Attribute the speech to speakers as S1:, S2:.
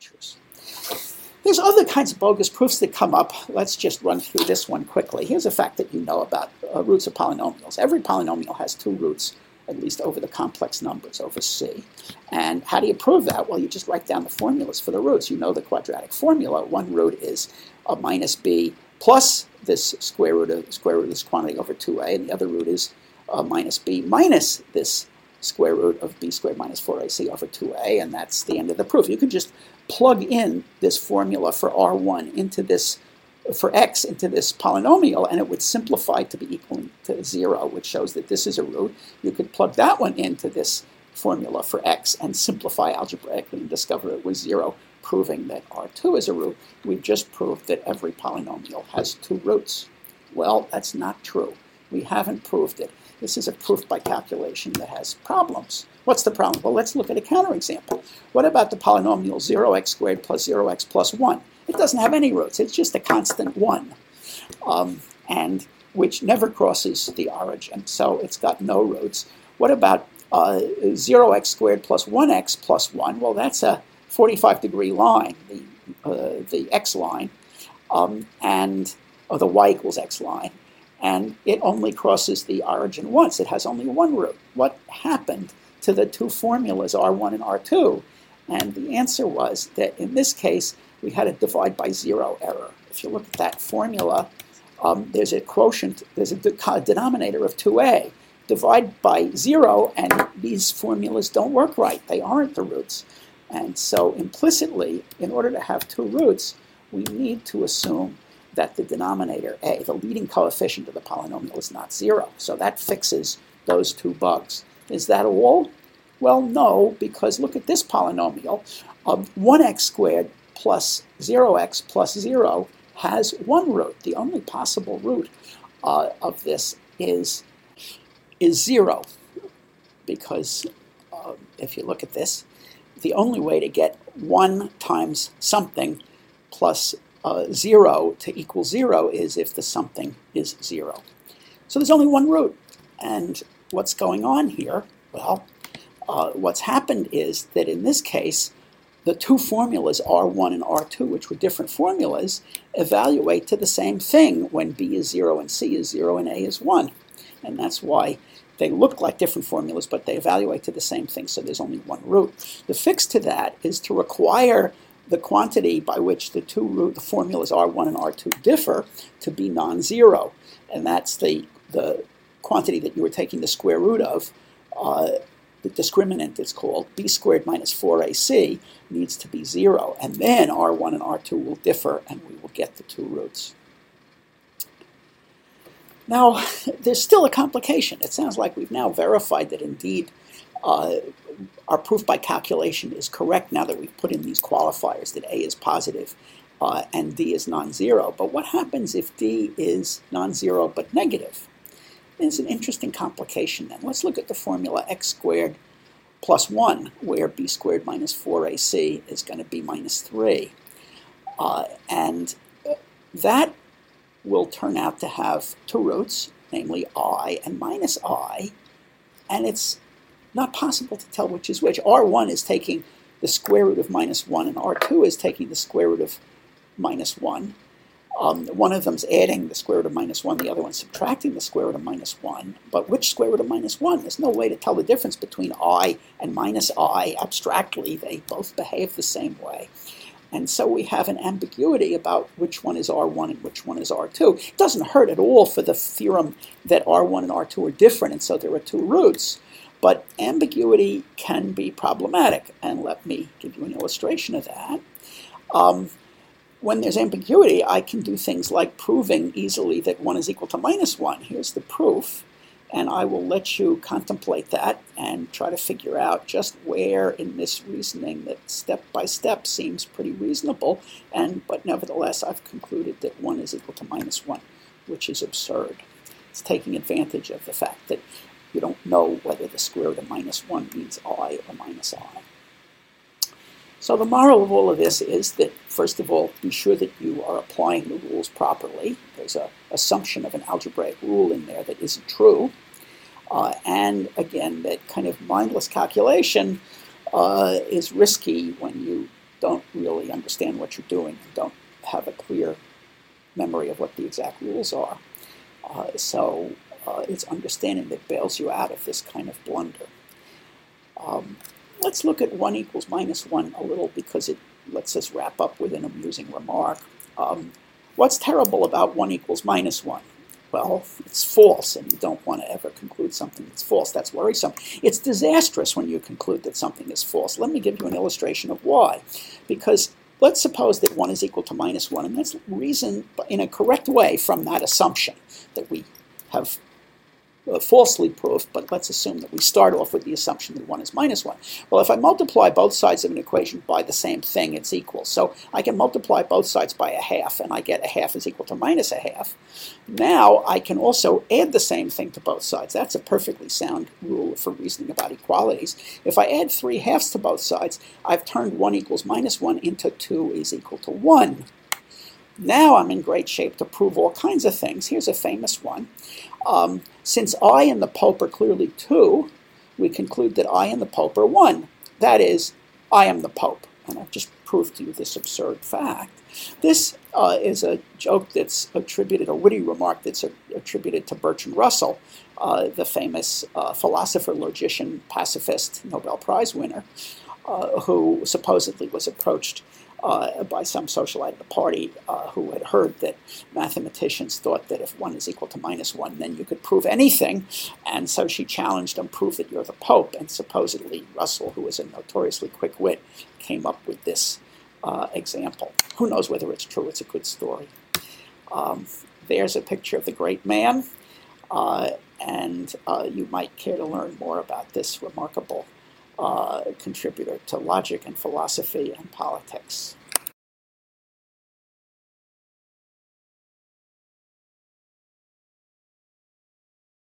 S1: lectures. There's other kinds of bogus proofs that come up. Let's just run through this one quickly. Here's a fact that you know about roots of polynomials. Every polynomial has two roots, at least over the complex numbers, over C. And how do you prove that? Well, you just write down the formulas for the roots. You know the quadratic formula. One root is minus b plus this square root of this quantity over 2a, and the other root is minus b minus this square root of b squared minus 4ac over 2a, and that's the end of the proof. You can just plug in this formula for R1 into this, for x into this polynomial, and it would simplify to be equal to 0, which shows that this is a root. You could plug that one into this formula for x and simplify algebraically and discover it was 0, proving that R2 is a root. We've just proved that every polynomial has two roots. Well, that's not true. We haven't proved it. This is a proof by calculation that has problems. What's the problem? Well, let's look at a counterexample. What about the polynomial 0x squared plus 0x plus 1? It doesn't have any roots. It's just a constant 1, and which never crosses the origin, so it's got no roots. What about 0x squared plus 1x plus 1? Well, that's a 45-degree line, the x line, or the y equals x line. And it only crosses the origin once. It has only one root. What happened to the two formulas, R1 and R2? And the answer was that in this case, we had a divide by 0 error. If you look at that formula, there's a quotient, there's a denominator of 2a. Divide by 0, and these formulas don't work right. They aren't the roots. And so implicitly, in order to have two roots, we need to assume that the denominator, a, the leading coefficient of the polynomial, is not 0. So that fixes those two bugs. Is that all? Well, no, because look at this polynomial. 1x squared plus 0x plus 0 has one root. The only possible root of this is 0, because if you look at this, the only way to get 1 times something plus 0 to equal 0 is if the something is 0. So there's only one root. And what's going on here? Well, what's happened is that in this case, the two formulas, R1 and R2, which were different formulas, evaluate to the same thing when B is 0 and C is 0 and A is 1. And that's why they look like different formulas, but they evaluate to the same thing, so there's only one root. The fix to that is to require the quantity by which the formulas R1 and R2 differ to be non-zero. And that's the quantity that you were taking the square root of. The discriminant, it's called, b squared minus 4ac, needs to be 0. And then R1 and R2 will differ, and we will get the two roots. Now, there's still a complication. It sounds like we've now verified that indeed our proof by calculation is correct now that we've put in these qualifiers that A is positive and D is non-zero. But what happens if D is non-zero but negative? There's an interesting complication then. Let's look at the formula x squared plus 1, where b squared minus 4ac is going to be minus 3. And that will turn out to have two roots, namely I and minus I, and it's not possible to tell which is which. R1 is taking the square root of minus 1, and R2 is taking the square root of minus 1. One of them's adding the square root of minus 1, the other one's subtracting the square root of minus 1. But which square root of minus 1? There's no way to tell the difference between I and minus I. Abstractly, they both behave the same way. And so we have an ambiguity about which one is R1 and which one is R2. It doesn't hurt at all for the theorem that R1 and R2 are different, and so there are two roots. But ambiguity can be problematic, and let me give you an illustration of that. When there's ambiguity, I can do things like proving easily that 1 is equal to minus 1. Here's the proof, and I will let you contemplate that and try to figure out just where in this reasoning that step by step seems pretty reasonable, but nevertheless I've concluded that 1 is equal to minus 1, which is absurd. It's taking advantage of the fact that you don't know whether the square root of minus 1 means I or minus I. So the moral of all of this is that, first of all, be sure that you are applying the rules properly. There's an assumption of an algebraic rule in there that isn't true. And again, that kind of mindless calculation is risky when you don't really understand what you're doing and don't have a clear memory of what the exact rules are. So it's understanding that bails you out of this kind of blunder. Let's look at 1 equals minus 1 a little, because it lets us wrap up with an amusing remark. What's terrible about 1 equals minus 1? Well, it's false, and you don't want to ever conclude something that's false. That's worrisome. It's disastrous when you conclude that something is false. Let me give you an illustration of why. Because let's suppose that 1 is equal to minus 1, and let's reason in a correct way from that assumption that we have falsely proved, but let's assume that we start off with the assumption that 1 is minus 1. Well, if I multiply both sides of an equation by the same thing, it's equal. So I can multiply both sides by a half, and I get a half is equal to minus a half. Now I can also add the same thing to both sides. That's a perfectly sound rule for reasoning about equalities. If I add 3 halves to both sides, I've turned 1 equals minus 1 into 2 is equal to 1. Now I'm in great shape to prove all kinds of things. Here's a famous one. Since I and the Pope are clearly 2, we conclude that I and the Pope are 1. That is, I am the Pope. And I've just proved to you this absurd fact. This is a joke that's attributed, a witty remark that's attributed to Bertrand Russell, the famous philosopher, logician, pacifist, Nobel Prize winner, who supposedly was approached by some socialite at the party who had heard that mathematicians thought that if 1 is equal to minus 1, then you could prove anything. And so she challenged him, prove that you're the Pope. And supposedly Russell, who was a notoriously quick wit, came up with this example. Who knows whether it's true? It's a good story. There's a picture of the great man. And you might care to learn more about this remarkable contributor to logic and philosophy and politics.